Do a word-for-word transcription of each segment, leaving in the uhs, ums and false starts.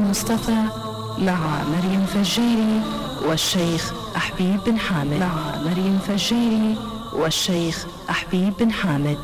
المصطفى مع مريم فجاري والشيخ أحبيب بن حامد مع مريم فجاري والشيخ أحبيب بن حامد.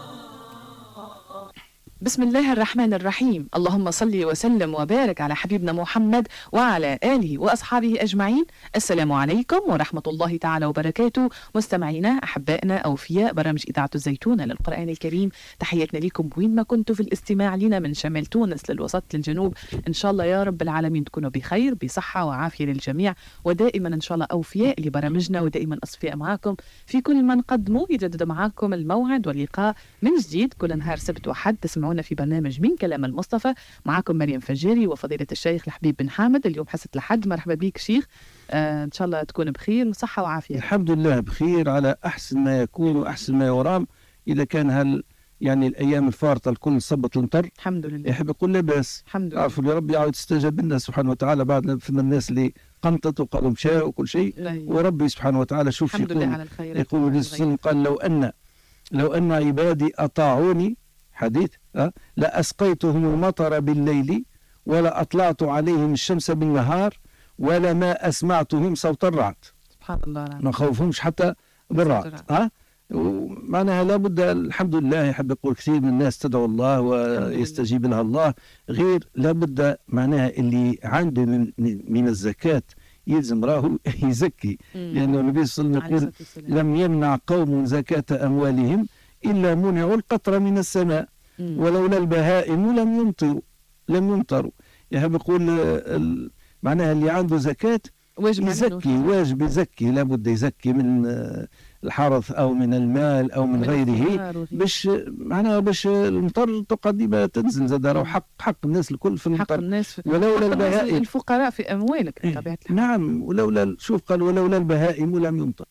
بسم الله الرحمن الرحيم. اللهم صل وسلم وبارك على حبيبنا محمد وعلى آله وأصحابه أجمعين. السلام عليكم ورحمة الله تعالى وبركاته. مستمعينا أحبائنا أوفياء برامج إذاعة الزيتونة للقرآن الكريم، تحياتنا لكم وين ما كنتوا في الاستماع لنا من شمال تونس للوسط للجنوب. إن شاء الله يا رب العالمين تكونوا بخير بصحة وعافية للجميع، ودائما إن شاء الله أوفياء لبرامجنا، ودائما أصفياء معكم في كل ما نقدمه. يجدد معكم الموعد واللقاء من جديد كل نهار سبت وحد تسمعون في برنامج من كلام المصطفى. معكم مريم فجاري وفضيلة الشيخ الحبيب بن حامد. اليوم حصة الحد. مرحبا بك شيخ، آه إن شاء الله تكون بخير وصحة وعافية. الحمد لله بخير على أحسن ما يكون وأحسن ما يرام. إذا كان هل يعني الأيام الفارطة الكل صبت المطر الحمد لله، يحب يقول لاباس الحمد لله. عرفوا يا رب يعود استجاب لنا سبحانه وتعالى. بعد في الناس اللي قنطت وقالوا مشاء وكل شيء، وربي سبحانه وتعالى شوف الحمد يقول لله على الخير. يقول الرسول قال لو أن لو أن عبادي أطاعوني حديث أه؟ لأسقيتهم المطر بالليل ولا أطلعت عليهم الشمس بالنهار ولا ما أسمعتهم صوت الرعد. سبحان الله، ما خوفهمش حتى بالرعد. ها أه؟ معناها لابد الحمد لله. يحب يقول كثير من الناس تدعو الله ويستجيب لها الله، غير لابد معناها اللي عنده من, من الزكاة يلزم راهو يزكي، لأنه النبي صلى الله عليه وسلم يقول لم يمنع قوم زكاة أموالهم إلا منعوا القطر من السماء ولولا البهائم لم يمطروا لم يمطروا. يحب يقول معناها اللي عنده زكاة واجب يزكي، واجب يزكي، لابد يزكي من الحرث أو من المال أو من غيره، باش معناها باش المطر تقدم تنزل زاد راهو حق حق الناس الكل في المطر. حق الناس ولولا البهائم الفقراء في أموالك بطبيعة الحال. نعم، ولولا شوف قال ولولا البهائم لم يمطر.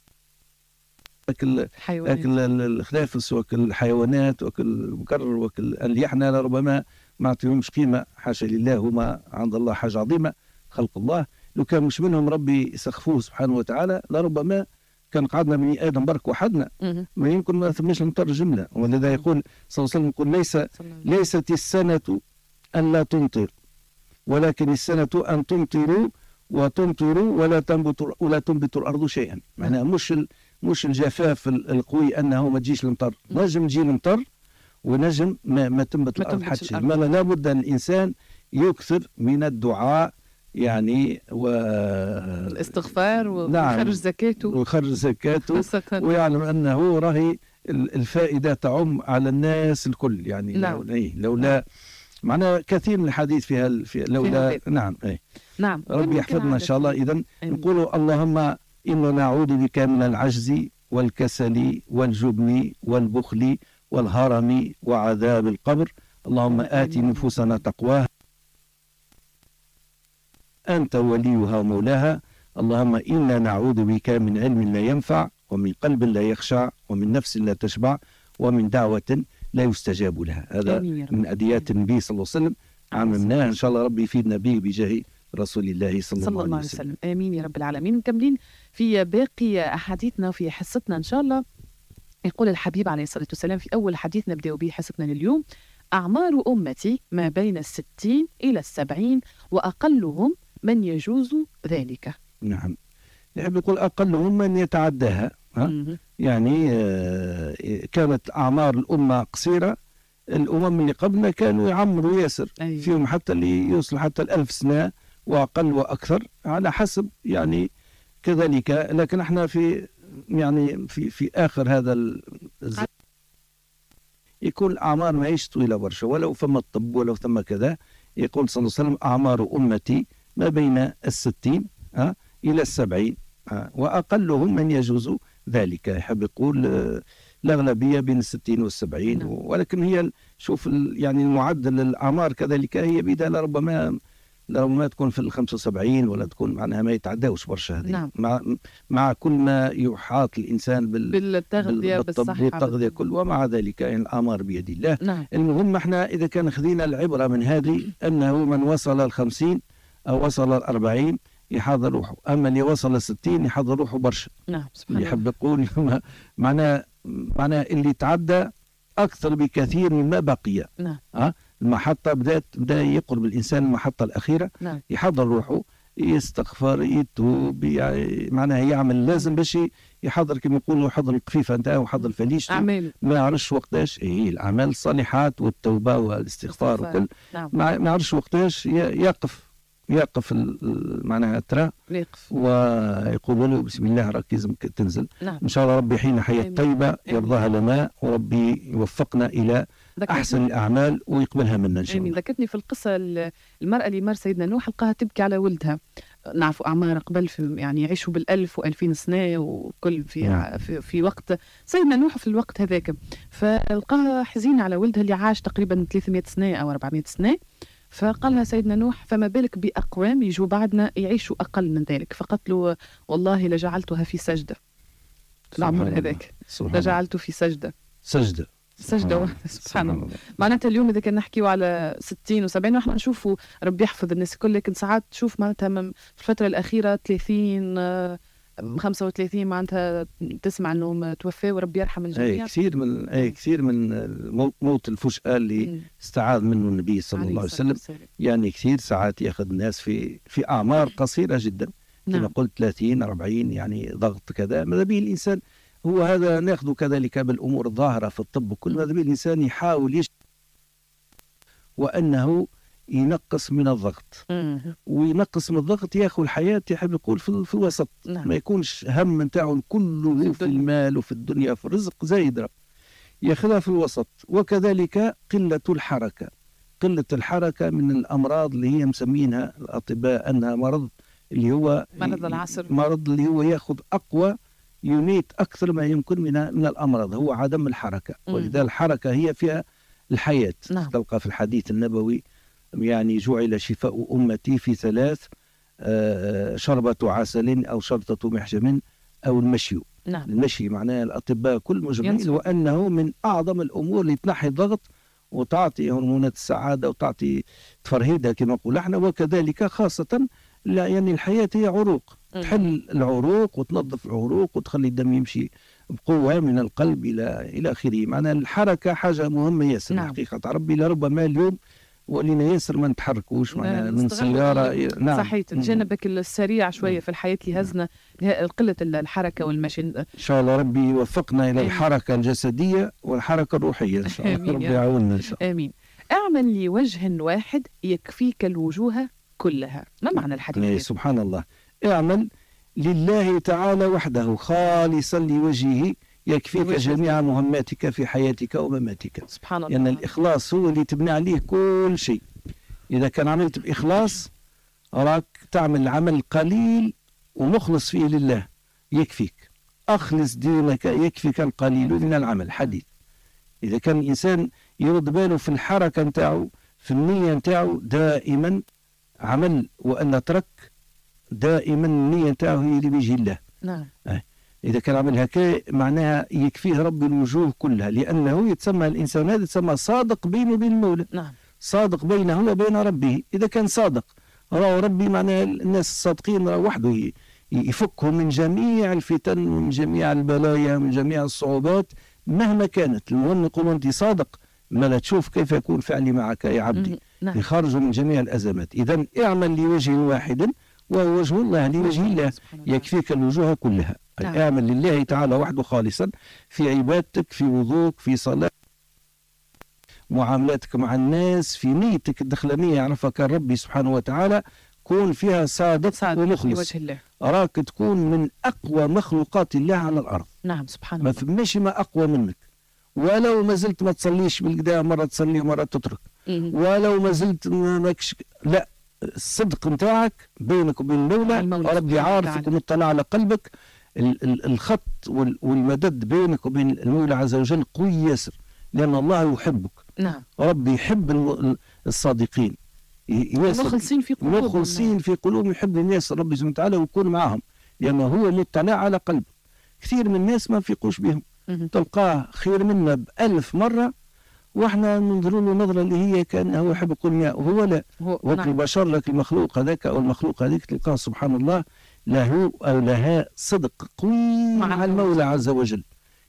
أكل أكل الخنافس وأكل الحيوانات وأكل المكرر وأكل اللي احنا ربما ما نعطيهمش قيمة، حاشا لله، هما عند الله حاجة عظيمة خلق الله. لو كان مش منهم ربي يسخفوه سبحانه وتعالى لربما كان قعدنا بني آدم برك وحدنا، ما يمكن ما ثمناش المطر جملة. ولذا يقول صلى الله عليه وسلم يقول ليس ليست السنة أن لا تمطر ولكن السنة أن تمطروا وتمطروا ولا تنبت ولا تنبت الأرض شيئا. معناها مش مش الجفاف القوي أنه ما تجيش المطر، نجم تجي المطر ونجم ما, ما تنبت الأرض حتى شيء. لابد أن الإنسان يكثر من الدعاء يعني والاستغفار نعم وخرج زكاته وخرج زكاته ويعلم أنه راهي الفائدة تعم على الناس الكل. يعني نعم. لولا معناها كثير من الحديث فيها في لولا في نعم ايه نعم ربي يحفظنا إن شاء الله. إذن نقول اللهم إنا نعوذ بك من العجز والكسل والجبن والبخل والهرم وعذاب القبر. اللهم آت نفوسنا تقواها أنت وليها ومولاها. اللهم إنا نعوذ بك من علم لا ينفع ومن قلب لا يخشع ومن نفس لا تشبع ومن دعوة لا يستجاب لها. هذا من أديات النبي صلى الله عليه وسلم، عممناه إن شاء الله ربي يفيدنا به بجاه رسول الله صلى, صلى الله عليه وسلم. آمين يا رب العالمين. مكملين في باقي أحاديثنا في حصتنا إن شاء الله. يقول الحبيب عليه الصلاة والسلام في أول حديث نبدأ به حصتنا لليوم: أعمار أمتي ما بين الستين إلى السبعين وأقلهم من يجوز ذلك. نعم، يحب يقول أقلهم من يتعداها. ها؟ يعني آه كانت أعمار الأمة قصيرة. الأمم اللي قبلنا كانوا يعمروا ياسر. أيوة. فيهم حتى اللي يوصل حتى الألف سنة وأقل وأكثر على حسب يعني كذلك. لكن احنا في يعني في في آخر هذا الزمن يكون الأعمار معيش طويلة برشا، ولو ثم الطب ولو ثم كذا. يقول صلى الله عليه وسلم أعمار أمتي ما بين الستين أه إلى السبعين أه وأقلهم من يجوز ذلك. يحب يقول آه الأغلبية بين الستين والسبعين. نعم. ولكن هي شوف يعني المعدل الأعمار كذلك هي بدها لربما لربما تكون في الخمسة وسبعين ولا تكون معناها ما يتعداوش برشا هذه. نعم. مع مع كل ما يحاط الإنسان بال بالتغذية بالصحة بالتغذية كل ومع ذلك يعني الأعمار بيد الله. نعم. المهم احنا إذا كان خذينا العبرة من هذه أنه من وصل الخمسين أو وصل الأربعين يحضر روحه، أما اللي وصل الستين يحضر روحه برشا. نعم سبحان الله. يحب يقول معناه معناه اللي تعدى أكثر بكثير مما بقي. نعم. أه؟ المحطة بدأت بدأ يقرب الإنسان المحطة الأخيرة. نعم. يحضر روحه، يستغفر، يتوب، يعني معناها يعمل لازم باش يحضر كما يقولوا يحضر القفيفة نتاعو ويحضر فليشته. أعمال ما يعرفش وقتاش إيه الأعمال الصالحات والتوبة والاستغفار وكل. نعم. ما يعرفش وقتاش يقف يقف معناها ترى يقف ويقول له بسم الله راك لازمك تنزل. نعم. إن شاء الله ربي يحيينا حياة طيبة يرضاها لنا، وربي يوفقنا إلى أحسن الأعمال ويقبلها منا إن شاء الله. ذكرتني في القصة المرأة اللي مر سيدنا نوح لقاها تبكي على ولدها. نعرفوا أعمار قبل في يعني يعيشوا بالألف وألفين سنة وكل في, نعم. في في وقت سيدنا نوح في الوقت هذاك، فلقاها حزينة على ولدها اللي عاش تقريبا ثلاثمائة سنة أو أربعمائة سنة. فقالها سيدنا نوح فما بالك بأقوام يجوا بعدنا يعيشوا أقل من ذلك، فقالت له والله لجعلتها في سجدة. العمر هذاك لجعلته في سجدة سجدة سجدة واحدة. سبحان الله. معناتها اليوم إذا كان نحكيو على ستين وسبعين ونحن نشوفوا ربي يحفظ الناس الكل، لكن ساعات تشوف معناتها في الفترة الأخيرة ثلاثين خمسة وثلاثين معناتها تسمع انهم توفوا وربي يرحم الجميع. اي كثير من اي كثير من الموت الفجأة اللي استعاذ منه النبي صلى الله عليه وسلم. يعني كثير ساعات ياخذ الناس في في اعمار قصيرة جدا كما نعم. قلت ثلاثين أربعين يعني ضغط كذا. ماذا به الانسان هو هذا ناخذ كذلك بالامور الظاهرة في الطب وكل. ماذا به الانسان يحاول يش وانه ينقص من الضغط وينقص من الضغط ياخذ الحياة يحب يقول في, في الوسط. نعم. ما يكونش هم نتاعو كله في, في المال وفي الدنيا في الرزق زايد، ياخذها في الوسط. وكذلك قلة الحركة. قلة الحركة من الأمراض اللي هي مسمينها الأطباء أنها مرض اللي هو مرض العصر، مرض اللي هو ياخذ أقوى يميت أكثر ما يمكن من من الأمراض هو عدم الحركة. ولذا الحركة هي فيها الحياة. نعم. تلقى في الحديث النبوي يعني جعل شفاء أمتي في ثلاث، شربة عسل أو شرطة محجم أو المشي. نعم. المشي معناه الأطباء كل مجمعين وأنه من أعظم الأمور اللي تنحي الضغط وتعطي هرمونات السعادة وتعطي تفرهيدها كما نقول احنا. وكذلك خاصة لا يعني الحياة هي عروق، تحل العروق وتنظف العروق وتخلي الدم يمشي بقوة من القلب إلى إلى آخره. معناها الحركة حاجة مهمة ياسر. نعم. حقيقة ربي لربما اليوم ولينا ياسر ما نتحركوش معنا من سيارة. نعم. صحيح تجنبك السريع شوية في الحياة اللي هزنا قلة الحركة والمشي. إن شاء الله ربي يوفقنا إلى الحركة الجسدية والحركة الروحية إن شاء الله. ربي يعاوننا إن شاء الله. آمين. أعمل لوجه واحد يكفيك الوجوه كلها. ما معنى الحديث؟ سبحان الله. اعمل لله تعالى وحده خالصا لوجهه يكفيك جميع مهماتك في حياتك ومماتك. سبحان الله. لأن يعني الإخلاص هو اللي تبني عليه كل شيء. إذا كان عملت بإخلاص راك تعمل عمل قليل ومخلص فيه لله يكفيك. أخلص دينك يكفيك القليل من العمل. حديث. إذا كان الإنسان يرد باله في الحركة نتاعو في النية نتاعو دائما عمل وأن ترك دائما النية نتاعو هي لوجه الله. نعم. آه. إذا كان عمل هكا معناها يكفيه رب الوجوه كلها، لأنه يتسمى الإنسان هذا يتسمى صادق بينه وبين المولى. نعم. صادق بينه وبين ربه. إذا كان صادق راه ربي معناها الناس الصادقين راه وحده يفكهم من جميع الفتن ومن جميع البلايا ومن جميع الصعوبات مهما كانت. المهم يقول أنت صادق ما لا تشوف كيف يكون فعلي معك يا عبدي. نعم. يخرج من جميع الأزمات. إذن اعمل لوجه واحد وهو وجه الله. لوجه الله يكفيك الوجوه كلها. نعم. اعمل لله تعالى وحده خالصا في عبادتك في وضوءك في صلاة معاملاتك مع الناس في نيتك الدخلانية يعرفك ربي سبحانه وتعالى كون فيها صادق, صادق ومخلص. أراك تكون من أقوى مخلوقات الله على الأرض. نعم سبحان الله. ما فماشي ما أقوى منك ولو ما زلت ما تصليش بالقداء مرة تصلي ومرة تترك. م- ولو ما زلت ماكش لا الصدق نتاعك بينك وبين المولى ربي عارفك ومطلع على قلبك. الخط والمدد بينك وبين المولى عز وجل قوي ياسر لأن الله يحبك. نعم. ربي يحب الصادقين مخلصين في قلوبهم. مخلصين في قلوبهم يحب الناس ربي سبحانه وتعالى ويكون معهم لأنه هو مطلع على قلبك. كثير من الناس ما فيقوش بهم. م- تلقاه خير منا بألف مرة واحنا ننظر له نظرة اللي هي كان هو يحب يقول وهو لا. وقت نعم. البشر لك المخلوق هذاك أو المخلوق هذيك تلقاه سبحان الله له أو لها صدق قوي مع المولى عز وجل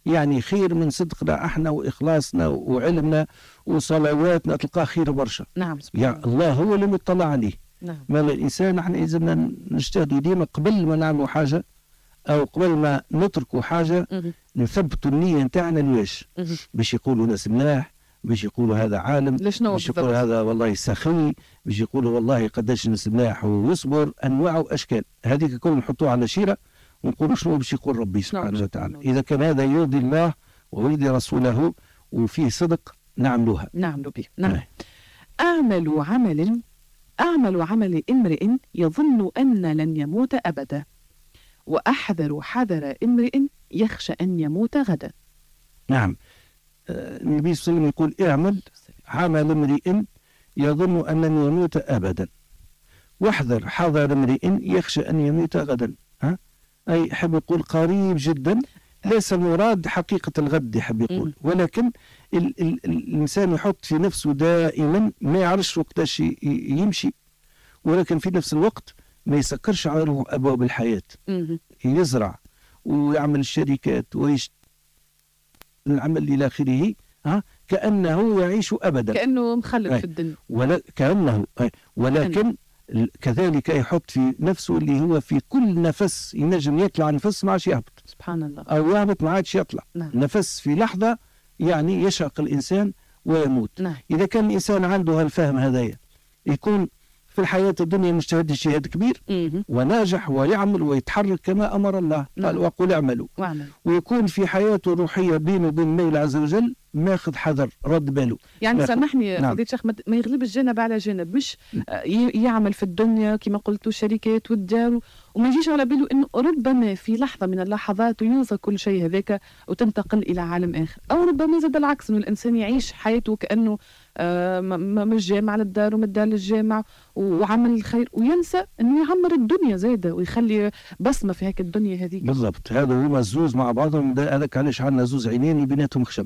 يعني خير من صدقنا احنا واخلاصنا وعلمنا وصلواتنا، تلقاه خير برشا. نعم يا الله هو اللي مطلع عليه. نعم. ما الانسان احنا اذا نجتهدوا ديما قبل ما نعملوا حاجه او قبل ما نتركوا حاجه نثبتوا النيه نتاعنا ليش؟ باش يقولوا ناس ملاح، باش يقولوا هذا عالم، باش يقولوا هذا والله سخي، باش يقولوا والله قداش ناس ملاح ويصبر، انواع واشكال. هذيك كل نحطوها على شيره ونقولوا شنو باش يقول ربي سبحانه وتعالى. اذا كان هذا يرضي الله ويرضي رسوله وفيه صدق نعملوها. نعملوا به. نعم. اعمل عمل اعمل عمل امرئ يظن ان لن يموت ابدا، واحذر حذر امرئ يخشى ان يموت غدا. نعم. النبي صلى الله عليه وسلم يقول اعمل عمل امرئ يظن ان لن يموت ابدا، واحذر حذر امرئ يخشى ان يموت غدا. ها؟ اي يحب يقول قريب جدا، ليس المراد حقيقه الغد يحب يقول، ولكن ال ال الانسان يحط في نفسه دائما ما يعرفش وقتاش يمشي، ولكن في نفس الوقت ما يسكرش على ابواب الحياه. يزرع ويعمل الشركات ويشتغل العمل الى اخره، ها كانه يعيش ابدا، كانه مخلد في الدنيا، ولا كانه ولكن كذلك يحط في نفسه اللي هو في كل نفس ينجم يطلع نفس ما عادش يهبط، سبحان الله، او يهبط ما عادش يطلع. نعم. نفس في لحظه يعني يشرق الانسان ويموت. نعم. اذا كان الانسان عنده هالفهم هذايا يكون في الحياة الدنيا مجتهد اجتهاد كبير وناجح ويعمل ويتحرك كما أمر الله. نعم. قال وقل اعملوا، ويكون في حياته الروحية بينه وبين المولى عز وجل ماخذ حذر رد باله. يعني سامحني نعم. فضيلة الشيخ ما يغلبش جانب على جانب، مش يعمل في الدنيا كما قلتوا شركات والدار وما يجيش على باله انه ربما في لحظه من اللحظات يوفى كل شيء هذاك وتنتقل الى عالم اخر، او ربما زاد العكس انه الانسان يعيش حياته كانه آه مش جامع للدار ومن الدار للجامع وعمل الخير وينسى انه يعمر الدنيا زاده ويخلي بصمه في هيك الدنيا هذيك. بالضبط، هذا هما الزوز مع بعضهم. هذاك علاش عندنا زوز عينين بيناتهم خشب.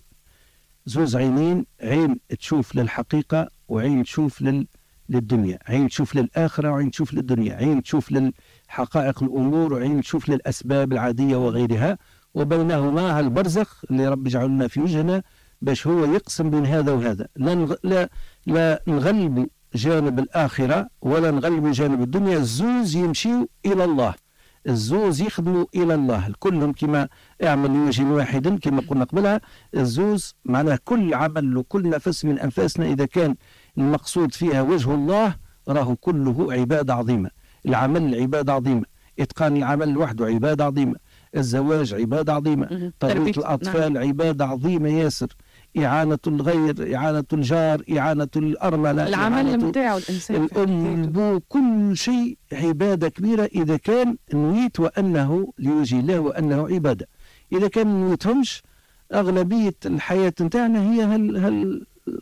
زوز عينين، عين تشوف للحقيقه وعين تشوف لل للدنيا، عين تشوف للآخرة وعين تشوف للدنيا، عين تشوف للحقائق الأمور وعين تشوف للأسباب العادية وغيرها، وبينهما هالبرزخ اللي رب يجعلنا في وجهنا باش هو يقسم بين هذا وهذا. لا نغ... لا لا نغلب جانب الآخرة ولا نغلب جانب الدنيا، الزوز يمشيوا إلى الله، الزوز يخدموا إلى الله، كلهم كما اعمل لوجه واحد كما قلنا قبلها. الزوز معناه كل عمل وكل نفس من أنفاسنا إذا كان المقصود فيها وجه الله راه كله عبادة عظيمة. العمل عبادة عظيمة، إتقان العمل لوحده عبادة عظيمة، الزواج عبادة عظيمة، تربية الأطفال نعم. عبادة عظيمة ياسر، إعانة الغير، إعانة الجار، إعانة الأرملة، العمل متاعه الإنسان، الأم، البو، كل شيء عبادة كبيرة إذا كان نويت وأنه لوجه الله وأنه عبادة. إذا كان نويتهمش أغلبية الحياة نتاعنا هي هل هل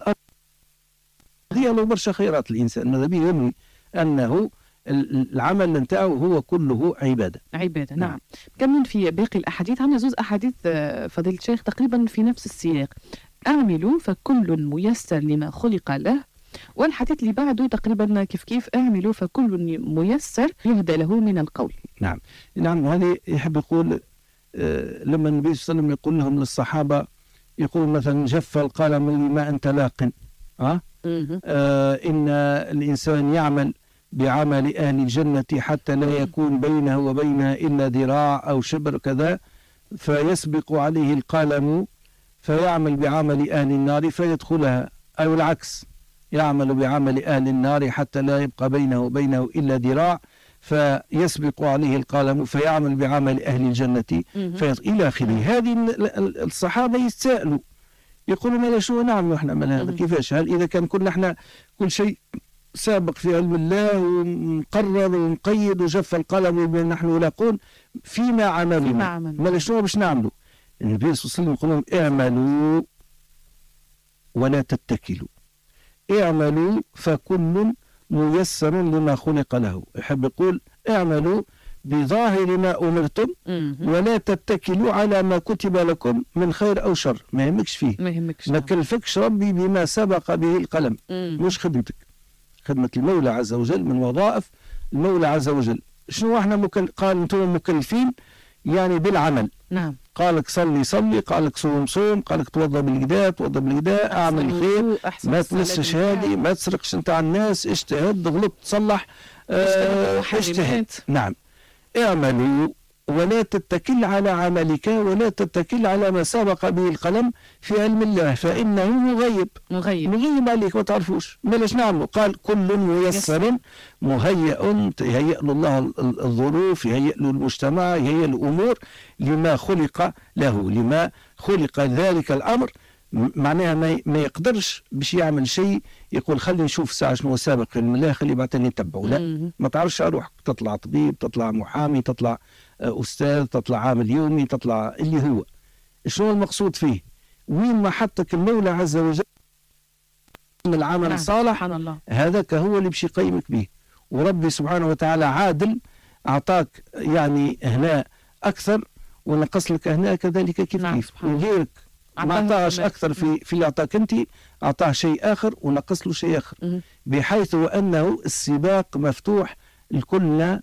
هي لو برشا خيرات الإنسان ماذا بيه ينوي أنه العمل نتاعه هو كله عبادة. عبادة نعم. كمل في باقي الأحاديث. عندنا زوز أحاديث فضيلة الشيخ تقريبا في نفس السياق، اعملوا فكل ميسر لما خلق له، والحديث اللي بعده تقريبا كيف كيف اعملوا فكل ميسر يهدى له من القول. نعم نعم. هذه يحب يقول آه لما النبي صلى الله عليه وسلم يقول لهم للصحابة، يقول مثلا جف القلم لما أنت لاق، أه؟ آه إن الإنسان يعمل بعمل أهل الجنة حتى لا يكون بينه وبينها إلا ذراع أو شبر كذا، فيسبق عليه القلم فيعمل بعمل أهل النار فيدخلها، أو العكس يعمل بعمل أهل النار حتى لا يبقى بينه وبينه إلا ذراع فيسبق عليه القلم فيعمل بعمل أهل الجنة إلى آخره. هذه الصحابة يتساءلوا يقولوا ماذا شو نعمل احنا من هذا كيفاش؟ هل إذا كان كل احنا كل شيء سابق في علم الله ومقرر ومقيد وجف القلم وبين نحن لاقون فيما عملنا ما شنو باش نعملوا؟ النبي صلى الله عليه وسلم يقول لهم اعملوا ولا تتكلوا، اعملوا فكل ميسر لما خلق له. يحب يقول اعملوا بظاهر ما أمرتم ولا تتكلوا على ما كتب لكم من خير أو شر، ما يهمكش فيه، ما يهمكش ما كلفكش ربي بما سبق به القلم، مش خدمتك، خدمة المولى عز وجل من وظائف المولى عز وجل. شنو احنا مكل... قال انتم مكلفين يعني بالعمل. نعم. قالك صلي صلي، قالك صوم صوم، قالك توضى بالقداء توضى بالقداء، اعمل خير، ما تمسش هذه، ما تسرقش انت على الناس، اجتهد، غلطت تصلح، اه اجتهد. نعم. اعملوا ولا تتكل على عملك ولا تتكل على ما سبق به القلم في علم الله فإنه مغيب مغيب مغيب عليك ما تعرفوش. بلاش نعمله. قال كل ميسر مهيئ، يهيئ له الله الظروف، يهيئ له المجتمع، يهيئ له الأمور لما خلق له، لما خلق ذلك الأمر. معناها ما يقدرش باش يعمل شيء يقول خلي نشوف ساعة شنو سابق في الملاء خلي بعدين نتبعه. لا، ما تعرفش روحك، تطلع طبيب، تطلع محامي، تطلع أستاذ، تطلع عامل يومي، تطلع اللي هو. شنو المقصود فيه؟ وين ما حطك المولى عز وجل من العمل الصالح هذاك هو اللي باش يقيمك به. وربي سبحانه وتعالى عادل، أعطاك يعني هنا أكثر ونقص لك هنا كذلك كيف نعم. كيف. وغيرك ما أعطاش أكثر في في اللي أعطاك أنت، أعطاه شيء آخر ونقص له شيء آخر، م- بحيث أنه السباق مفتوح لكلنا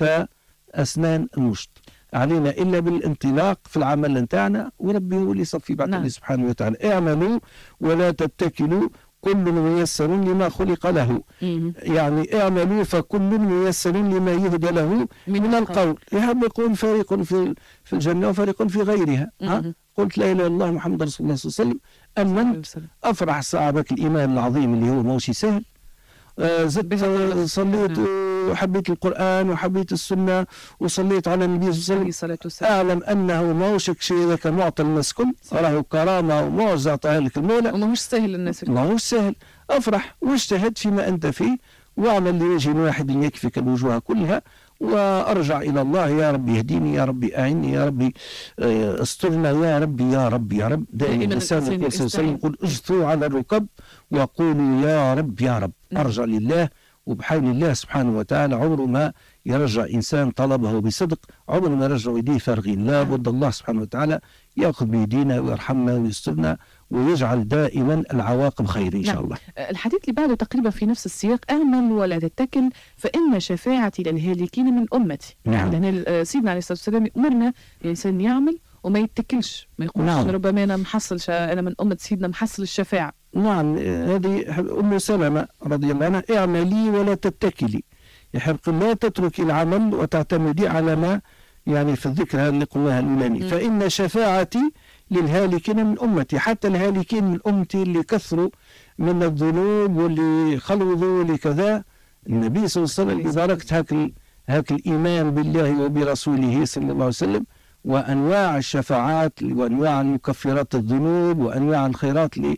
كأسنان المشط. علينا إلا بالانطلاق في العمل نتاعنا، وربي هو اللي يصفي بعد الله سبحانه وتعالى. اعملوا ولا تتكلوا كل ميسر لما خلق له. م- يعني اعملوا فكل ميسر لما يهدى له من, من القول. يحب يقول فريق في في الجنة وفريق في غيرها. ها؟ قلت لا إله إلا الله محمد رسول الله صلى الله عليه وسلم، أمنت، أفرح صعبك الإيمان العظيم اللي هو موشي سهل. آه زدت آه صليت وحبيت القرآن وحبيت السنة وصليت على النبي صلى الله عليه وسلم. أعلم أنه موشك شيء ذاك معطى الناس كل، راه كرامة ومعجزة أعطاها لك المولى، وماهوش سهل الناس، ماهوش سهل. أفرح واجتهد فيما أنت فيه، واعمل لوجه واحد يكفيك الوجوه كلها، وأرجع إلى الله. يا ربي يهديني، يا ربي أعني، يا ربي استرنا، يا ربي يا ربي يا رب. دائما الإنسان يقول صلى الله عليه وسلم يقول اجثوا على الركب وقولوا يا رب يا رب. أرجع لله، وبحول الله سبحانه وتعالى عمره ما يرجع إنسان طلبه بصدق، عمره ما يرجع يديه فارغين. لا بد الله سبحانه وتعالى يأخذ بيدينا ويرحمنا ويسترنا ويجعل دائما العواقب خير إن شاء الله. الحديث اللي بعده تقريبا في نفس السياق، اعمل ولا تتكل فإن شفاعتي للهالكين من أمتي. نعم. لأن سيدنا عليه الصلاة والسلام أمرنا الإنسان يعمل وما يتكلش، ما يقولش نعم. ربما أنا محصلش، أنا من أمة سيدنا محصل الشفاعة. نعم. هذه أم سلمة رضي الله عنها، اعملي ولا تتكلي، يحب لا تتركي العمل وتعتمدي على ما يعني في الذكر اللي قلناها الأولاني. فإن شفاعتي للهالكين من أمتي، حتى الهالكين من أمتي اللي كثروا من الذنوب واللي خلوذوا واللي كذا، النبي صلى الله عليه وسلم باركت هاك هاك الإيمان بالله وبرسوله صلى الله عليه وسلم، وأنواع الشفاعات وأنواع المكفرات الذنوب وأنواع الخيرات اللي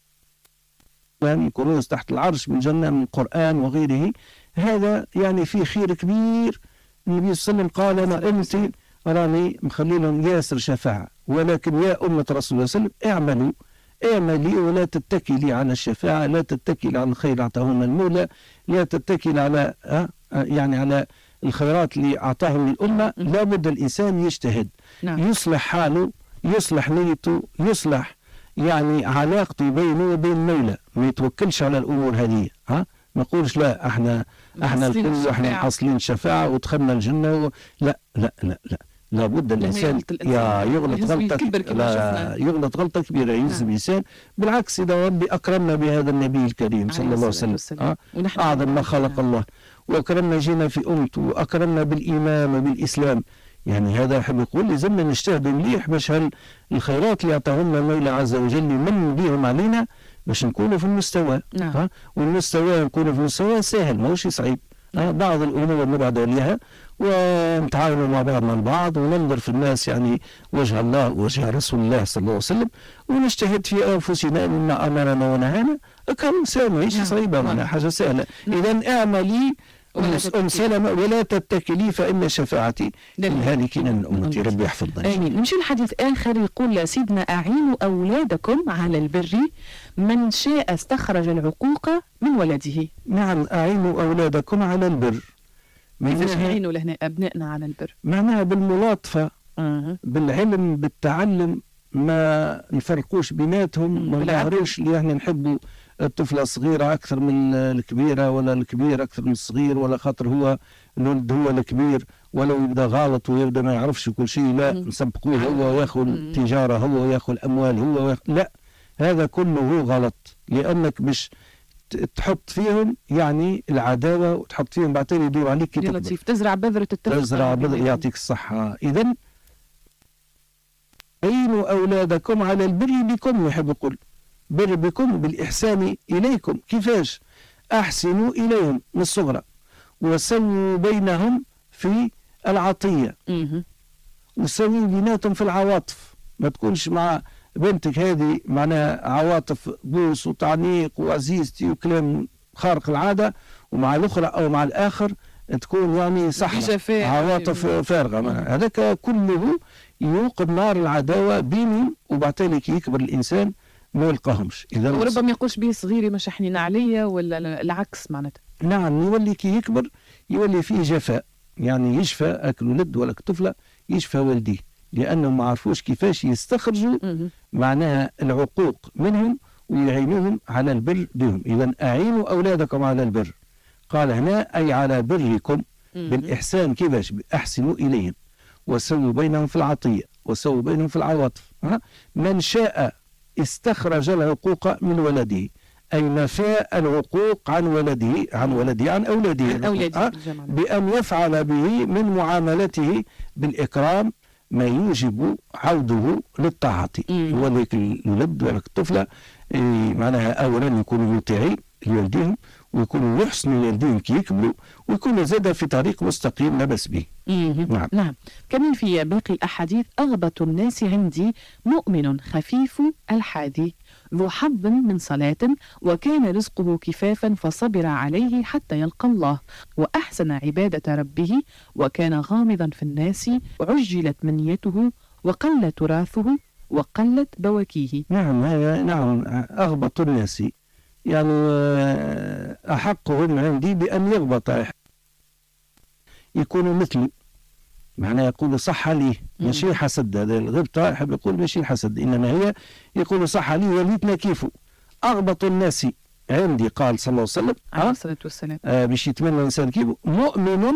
كنوز تحت العرش من جنة من القرآن وغيره. هذا يعني في خير كبير. النبي صلى الله عليه وسلم قال أنا أمتي راني مخلي لهم ياسر شفاعة، ولكن يا أمة رسول الله صلى الله عليه وسلم اعملوا اعملي ولا تتكلي على الشفاعة، لا تتكلي على الخير أعطاهم المولى، لا تتكلي على يعني على الخيرات اللي أعطاهم الأمة. لا بد الإنسان يجتهد، نعم. يصلح حاله، يصلح نيته، يصلح يعني علاقته بينه وبين المولى، ما يتوكلش على الأمور هذه. ها ما نقولش لا احنا احنا الكل احنا محصلين الشفاعة ودخلنا الجنة و... لا لا لا لا لابد الانسان يا يغلط غلطة، لا يغلط غلطة كبيرة يهز الانسان. بالعكس اذا ربي اكرمنا بهذا النبي الكريم صلى الله عليه وسلم، أه؟ اعظم ما خلق الله، واكرمنا جينا في امته، واكرمنا بالايمان وبالاسلام. يعني هذا يحب يقول لازمنا نجتهد مليح باش هالخيرات اللي اعطاهم المولى عز وجل من بهم علينا باش نكونوا في المستوى. نعم. ها والمستوى نكونوا في المستوى سهل ماهوش صعيب. نعم. بعض الامور نبعد عليها ونتعاونوا مع بعضنا البعض وننظر في الناس يعني وجه الله ووجه رسول الله صلى الله عليه وسلم، ونجتهد في انفسنا مما امرنا ونهانا. كان سامع ايش صعيبه معنا حاجه سهله. اذا اعملي أم سلمة ولا تتكلي فإن شفاعتي للهالكين من أمتي. ربي يحفظنا. آمين. نمشي لحديث آخر يقول سيدنا أعينوا أولادكم على البر من شاء استخرج العقوق من ولده. نعم، أعينوا أولادكم على البر. كيفاش نعينوا لهنا أبنائنا على البر؟ معناها بالملاطفة، أه. بالعلم، بالتعلم، ما نفرقوش بيناتهم، ما نعرفش اللي احنا نحبوا الطفلة الصغيرة أكثر من الكبيرة، ولا الكبير أكثر من الصغير، ولا خاطر هو الولد هو الكبير ولو يبدا غلط ويبدا ما يعرفش كل شيء، لا نسبقوه هو وياخذ تجارة هو وياخذ أموال هو وياخد. لا، هذا كله غلط، لأنك مش تحط فيهم يعني العداوة وتحط فيهم بعدين يدور عليك كي لطيف تزرع بذرة التفرقة. تزرع بذرة، يعطيك الصحة. إذن عينوا أولادكم على البر بكم، يحب يقول بر بكم بالإحسان إليكم. كيفاش؟ أحسنوا إليهم من الصغرى، وسووا بينهم في العطية، وسووا بيناتهم في العواطف. ما تكونش مع بنتك هذه معناها عواطف بوس وتعنيق وعزيزتي وكلام خارق العادة، ومع الأخرى أو مع الآخر تكون يعني صحراء عواطف فارغة. هذاك كله يوقد نار العداوة بينهم، وبعدين يكبر الإنسان ما يلقاهمش. إذا وربما يقولش به صغيري مش حنين عليا، ولا العكس معناتها. نعم، يولي كي يكبر يولي فيه جفاء، يعني يشفى أكل ولد ولا طفلة يشفى والديه، لأنهم ما عرفوش كيفاش يستخرجوا معناها العقوق منهم ويعينوهم على البر بهم. إذا أعينوا أولادكم على البر، قال هنا أي على بركم بالإحسان. كيفاش؟ أحسنوا إليهم، وسووا بينهم في العطية، وسووا بينهم في العواطف. من شاء استخرج العقوق من ولده، أي نفاء العقوق عن ولده عن ولده عن أولاده, أولاده بأن يفعل به من معاملته بالإكرام ما يوجب عوده للطاعة. ولك الولد ولك الطفلة معناها أولا يكونوا مطيعين لوالديهم، ويكونوا يحسنوا لوالديهم كي يكبروا، ويكونوا زاد في طريق مستقيم لا بأس به. نعم. نعم. كمان في باقي الأحاديث: أغبط الناس عندي مؤمن خفيف الحادي ذو حظ من صلاة، وكان رزقه كفافا فصبر عليه حتى يلقى الله، وأحسن عبادة ربه، وكان غامضا في الناس، وعجلت منيته، وقل تراثه، وقلت بواكيه. نعم، هذا نعم أغبط الناس، يعني أحقهم عندي بأن يغبط، يكونوا مثلي، معناه يقول صح لي، ماشي حسد. هذا الغبطة يحب يقول ماشي الحسد، إنما هي يقول صح لي وليتنا كيفه. أغبط الناس عندي، قال صلى الله عليه وسلم عليه الصلاة والسلام، آه باش يتمنى الإنسان كيفه، مؤمن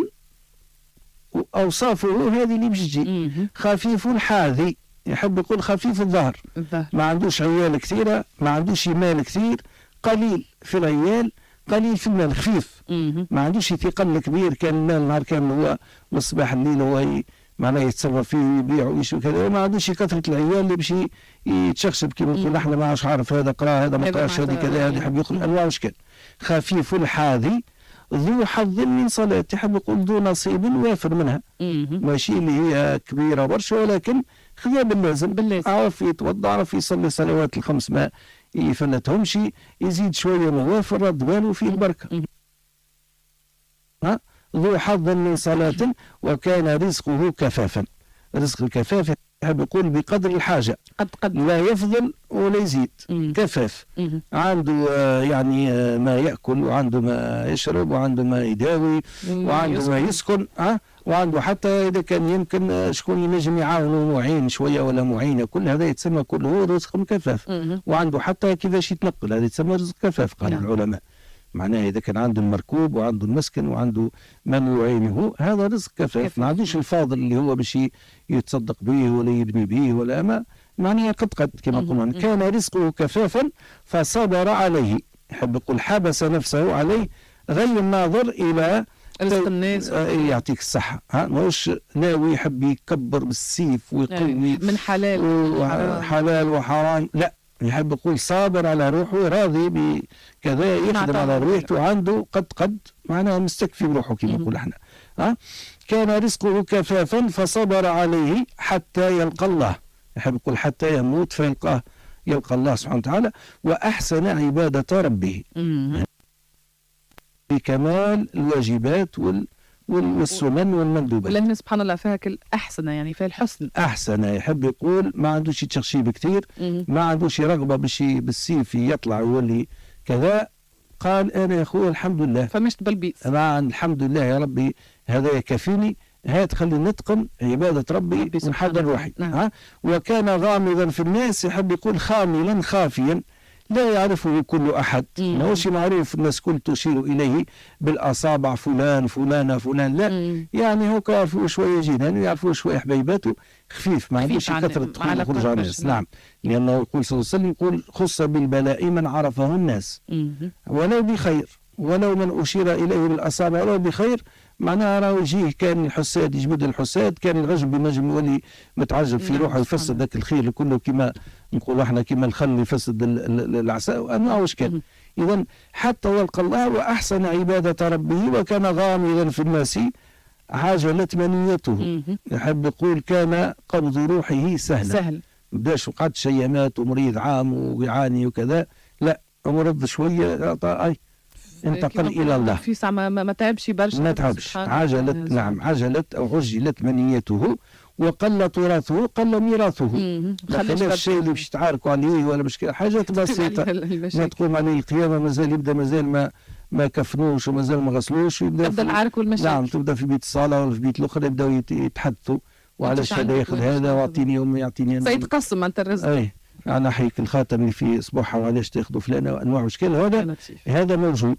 أوصافه هذه اللي باش تجي، خفيف الحاذي، يحب يقول خفيف الظهر، ما عندوش عيال كثيرة، ما عندوش مال كثير، قليل في العيال قليل في المال، خفيف، ما عندوش ثقل كبير، كان المال نهار كامل هو والصباح الليل هو معناه يتصرف فيه ويبيع ويشوي كذا، ما عندوش كثرة العيال اللي باش يتشخشب كيما نقول احنا ما عادش عارف هذا قرا هذا ما قراش هذه كذا هذا يحب يقول انواع واشكال. خفيف الحاذي ذو حظ من صلاة، يحب يقول ذو نصيب وافر منها، ماشي اللي هي كبيرة برشا، ولكن خذها باللازم، عرف يتوضا، عرف يصلي صلوات الخمس ما يفلتهمش، يزيد شوية مغافر رد باله فيه البركة. ها ذو حظ من صلاة، وكان رزقه كفافا. رزق الكفاف يحب يقول بقدر الحاجة، قد قد لا يفضل ولا يزيد، مم. كفاف، مم. عنده آه يعني آه ما يأكل، وعنده ما يشرب، وعنده ما يداوي، وعنده يسكن. ما يسكن، ها وعنده حتى إذا كان يمكن آه شكون ينجم يعاونه معين شوية ولا معينة، كل هذا يتسمى كله رزق كفاف. مم. وعنده حتى كيفاش يتنقل، هذا يتسمى رزق كفاف قال نعم. العلماء معناه إذا كان عنده المركوب وعنده المسكن وعنده من يعينه، هذا رزق كفاف. ما عندوش الفاضل اللي هو باش يتصدق به ولا يبني به ولا ما، معناه قد قد كما قلنا. كان رزقه كفافا فصبر عليه، يحب يقول حبس نفسه عليه، غير الناظر إلى رزق الناس. يعطيك الصحة، ها ماهوش ناوي يحب يكبر بالسيف ويقوي من حلال وحلال وحرام، لا، يحب يقول صابر على روحه، راضي بكذا، يخدم على روحه، عنده قد قد معناها مستكفي بروحه كما نقول احنا. ها كان رزقه كفافا فصبر عليه حتى يلقى الله، يحب يقول حتى يموت فيلقاه، يلقى الله سبحانه وتعالى. وأحسن عبادة ربه بكمال الواجبات وال والسنن والمندوبات. ولكن سبحان الله فيها كل أحسن، يعني فيها الحسن. أحسن يحب يقول ما عندوش تشخشيب كثير، ما عندوش رغبة باش بالسيف يطلع ويولي كذا، قال أنا يا أخوي الحمد لله فمشت بالبيس، أنا الحمد لله يا ربي هذا يكفيني، هات خلي نتقن عبادة ربي ونحضر روحي. نعم. ها وكان غامضا في الناس، يحب يقول خاملا خافيا، لا يعرفه كل أحد، ماهوش معروف الناس كل تشير إليه بالأصابع، فلان فلانة فلان، لا مم. يعني هو يعرفوا شوية جيرانه ويعرفوا شوية حبيباته، خفيف ما عندوش كثرة دخول وخروج على الناس. نعم، لأنه يقول صلى الله عليه وسلم يقول خص بالبلاء من عرفه الناس ولو بخير، ولو من أشير إليه بالأصابع ولو بخير، معناها راه يجيه كان الحساد يجبد الحساد، كان العجب بنجم يولي متعجب في روحه يفسد ذاك الخير كله، كما نقولوا احنا كما الخل يفسد العسل وانواع واش كان. اذا حتى ولقى الله واحسن عباده ربه وكان غامضا في الناس عجلت منيته. يحب يقول كان قبض روحه سهلا، سهل بداش وقعد شيمات ومريض عام ويعاني وكذا، لا مرض شويه اي انتقل الى الله في ساعه ما, ما تعبش برشا، ما تعبش، عجلت نعم عجلت او عجلت منيته وقل تراثه، قل ميراثه. خلاش الشيء اللي باش تعاركوا عليه ولا باش حاجات بسيطه ما تقوم عليه القيامه مازال يبدا مازال ما ما كفنوش ومازال ما غسلوش، يبدا تبدا العرك والمشاكل. نعم تبدا في بيت الصلاه ولا في بيت الاخرى يبداو يتحدثوا وعلاش هذا ياخذ هذا واعطيني امي يعطيني انا، سيتقسم انت الرزق. اي انا حيك الخاتم اللي في اصبعها وعلاش تاخذوا فلانه وانواع اشكال، هذا هذا موجود.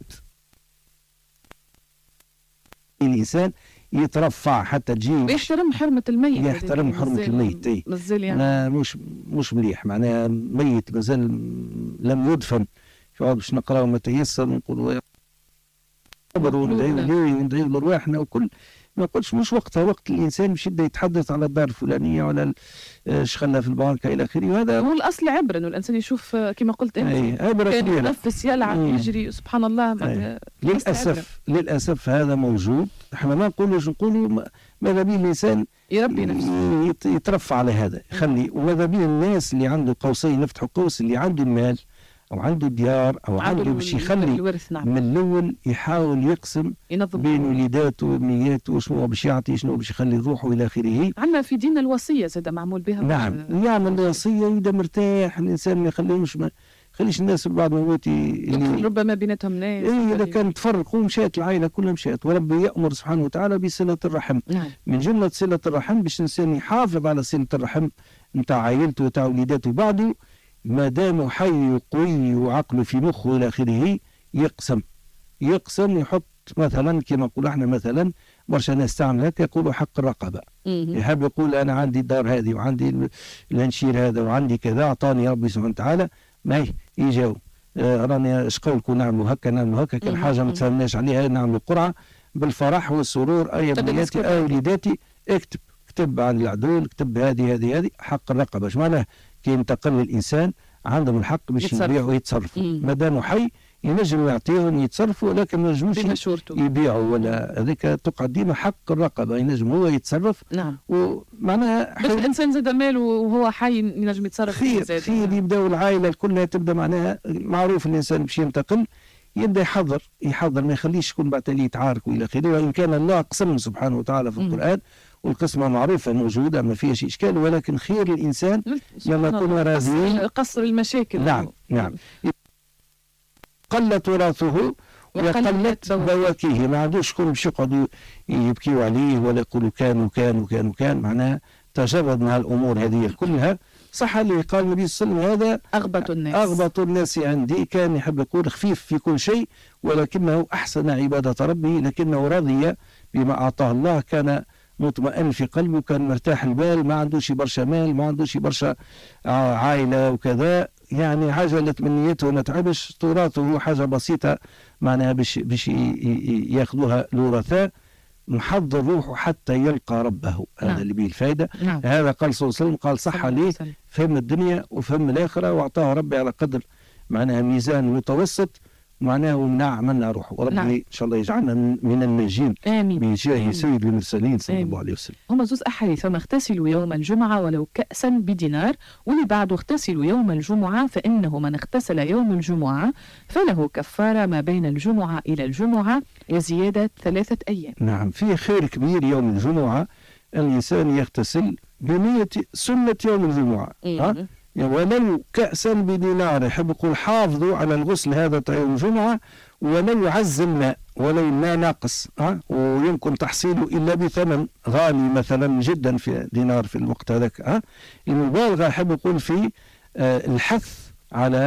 الانسان يترفع حتى تجي ويحترم حرمه الميت، يحترم حرمه الميت. اي يعني مش مش مليح، معناها ميت مازال لم يدفن، باش نقراو ما تيسر نقولوا صبروا وندعيو لارواحنا وكل ما قلتش مش وقتها، وقت الانسان باش يبدا يتحدث على الدار الفلانيه ولا ايش خلى في البنكه الى اخره. وهذا هو الاصل عبره انه الانسان يشوف كما قلت انت عبره كبيره، يتنفس يلعب يجري سبحان الله. للاسف للاسف هذا موجود. احنا ما نقولوش نقولوا ماذا بيه الانسان يربي نفسه يترفع على هذا يخلي، وماذا بيه الناس اللي عنده قوسين نفتحوا قوس، اللي عنده المال او عنده ديار او عنده باش يخلي نعم. من الاول يحاول يقسم بين وليداته وبنياته شنو باش يعطي شنو باش يخلي روحه الى اخره. عندنا في ديننا الوصيه زاد معمول بها. نعم يعمل الوصيه يبدا مرتاح الانسان، ما يخليهمش ما يخليش الناس بعد ما يموت ربما بيناتهم ناس. اي اذا كان تفرقوا مشات العائله كلها مشات. وربي يامر سبحانه وتعالى بصله الرحم. نعم. من جمله صله الرحم باش الانسان يحافظ على صله الرحم نتاع عائلته وتاع وليداته بعده، ما دام حي قوي وعقله في مخه الى اخره يقسم يقسم يحط مثلا كما نقول احنا مثلا برشا ناس تعمل هكا يقولوا حق الرقبه. يحب يقول انا عندي الدار هذه وعندي الانشير هذا وعندي كذا اعطاني ربي سبحانه وتعالى، ما يجاو آه راني اش قولكم نعملوا هكا نعملوا هكا، كان حاجه ما تفهمناش عليها نعملوا قرعه بالفرح والسرور. اي بنياتي اي وليداتي اكتب اكتب عن العدول، اكتب هذه هذه هذه حق الرقبه. اش معناه؟ كي ينتقل الانسان عندهم الحق باش يبيعوا ويتصرفوا، ما دام حي ينجموا يعطيهم يتصرفوا، لكن ما ينجموش يبيعوا ولا هذيك تقعد ديما حق الرقبه، ينجم هو يتصرف. نعم. ومعناها بس الانسان زاد ماله وهو حي ينجم يتصرف. خير خير يبداو العائله كلها تبدا معناها معروف الانسان باش ينتقل يبدا يحضر يحضر ما يخليش يكون بعد اللي يتعارك والى اخره. وان كان الله قسم سبحانه وتعالى في القران والقسمة معروفة موجودة ما فيهاش إشكال، ولكن خير الإنسان لما يكون راضيين قصر المشاكل. نعم نعم. قل تراثه وقلت بواكيه، ما عندوش شكون باش يقعدوا يبكيوا عليه ولا يقولوا كان وكان وكان وكان، معناها تجرد من هالأمور هذه كلها. صح اللي قال النبي صلى الله عليه وسلم هذا أغبط الناس أغبط الناس عندي، كان يحب يقول خفيف في كل شيء ولكنه أحسن عبادة ربه، لكنه رضي بما أعطاه الله، كان مطمئن في قلبه، كان مرتاح البال، ما عندوش برشا مال، ما عندوش برشا عائلة وكذا، يعني عجلت من نيته ما تعبش، تراثه حاجة بسيطة معناها باش باش ياخذوها الورثاء، محضر روحه حتى يلقى ربه. هذا نعم. اللي به الفائدة. نعم. هذا قال صلى الله عليه وسلم قال صح عليه فهم الدنيا وفهم الآخرة، وأعطاه ربي على قدر معناها ميزان متوسط، معناه ومنع منا روحه. وربي نعم. ان شاء الله يجعلنا من الناجين بجاه سيد المرسلين صلى الله عليه وسلم. هما زوز احاديث، فما اغتسلوا يوم الجمعه ولو كأسا بدينار، واللي بعده اغتسلوا يوم الجمعه فانه من اغتسل يوم الجمعه فله كفاره ما بين الجمعه الى الجمعه وزياده ثلاثه ايام. نعم، في خير كبير يوم الجمعه، الانسان يغتسل بنيه سنه يوم الجمعه. ها ولو كأسا بدينار، يحب يقول حافظوا على الغسل هذا تاع يوم الجمعة، ولو يعز الماء ولو الماء ناقص، ها ويمكن تحصيله إلا بثمن غالي مثلا جدا في دينار في الوقت هذاك. ها المبالغة يحب يقول في آه الحث على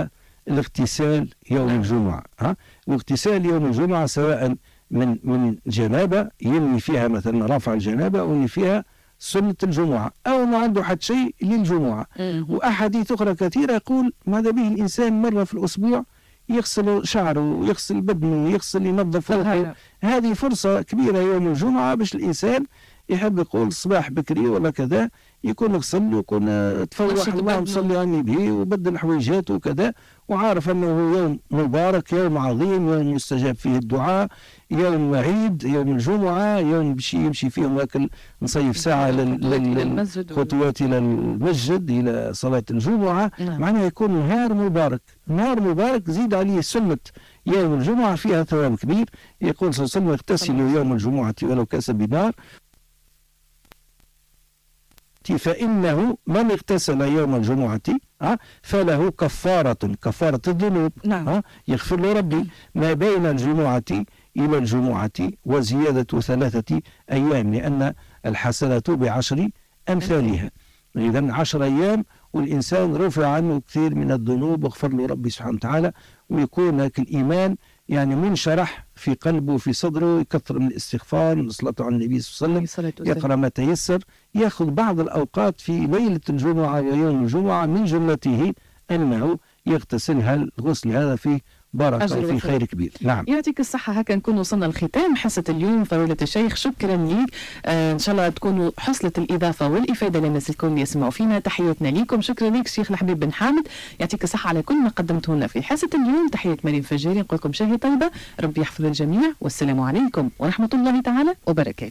الاغتسال يوم الجمعة. ها واغتسال يوم الجمعة سواء من من جنابة ينوي فيها مثلا رفع الجنابة أو ينوي فيها سنة الجمعة أو ما عنده حد شيء للجمعة. وأحاديث أخرى كثيرة يقول ماذا به الإنسان مرة في الأسبوع يغسل شعره ويغسل بدنه ويغسل ينظف روحه. هذه فرصة كبيرة يوم الجمعة باش الإنسان يحب يقول الصباح بكري ولا كذا يكون يغسل ويكون تفوح اللهم صل على النبي وبدل حويجاته وكذا، وعارف أنه يوم مبارك، يوم عظيم، يوم يستجاب فيه الدعاء، يوم عيد، يوم الجمعة، يوم بشي يمشي فيه واكل نصيف ساعة للخطوات إلى المسجد إلى صلاة الجمعة. نعم. معناه يكون نهار مبارك، نهار مبارك زيد عليه سنة يوم الجمعة فيها ثواب كبير. يقول صلى الله عليه وسلم اغتسلوا يوم الجمعة ولو كاس بنار، فإنه من اغتسل يوم الجمعة فله كفارة كفارة الذنوب. نعم. يغفر له ربي ما بين الجمعة إلى الجمعة وزيادة ثلاثة أيام، لأن الحسنة بعشر أمثالها. إذن عشر أيام والإنسان رفع عنه كثير من الذنوب وغفر له ربي سبحانه وتعالى، ويكون هناك الإيمان يعني منشرح في قلبه في صدره، يكثر من الاستغفار من الصلاة على النبي صلى الله عليه وسلم، يقرأ ما تيسر، يأخذ بعض الأوقات في ليلة الجمعة ويوم الجمعة من جملته أنه يغتسلها الغسل هذا فيه بركة وفي خير كبير. نعم. يعطيك الصحة. هكا نكون وصلنا لختام حصة اليوم فضيلة الشيخ، شكرا ليك. آه إن شاء الله تكونوا حصلت الإضافة والإفادة للناس الكل اللي يسمعوا فينا. تحياتنا ليكم. شكرا ليك شيخ الحبيب بن حامد، يعطيك الصحة على كل ما قدمته لنا في حصة اليوم. تحية مريم فجاري، نقول لكم شهي طيبة، ربي يحفظ الجميع، والسلام عليكم ورحمة الله تعالى وبركاته.